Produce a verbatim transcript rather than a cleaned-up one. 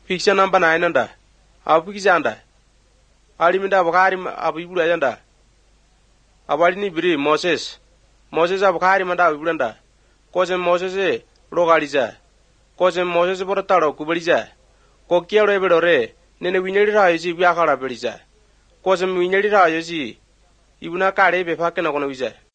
Picture number nine anda. Abu kizanda. Aliminda bakari abu ibula yanda. Abali ni biri Moses. Moses abakari manda ibulanda. Kose Moses rogaliza. Kose Moses portaro kubaliza. Kokiaro ebedore. Nene winyeli ra yosi biakara beliza. Kose winyeli ra yosi. Ibuna kare be fakena kono wiza.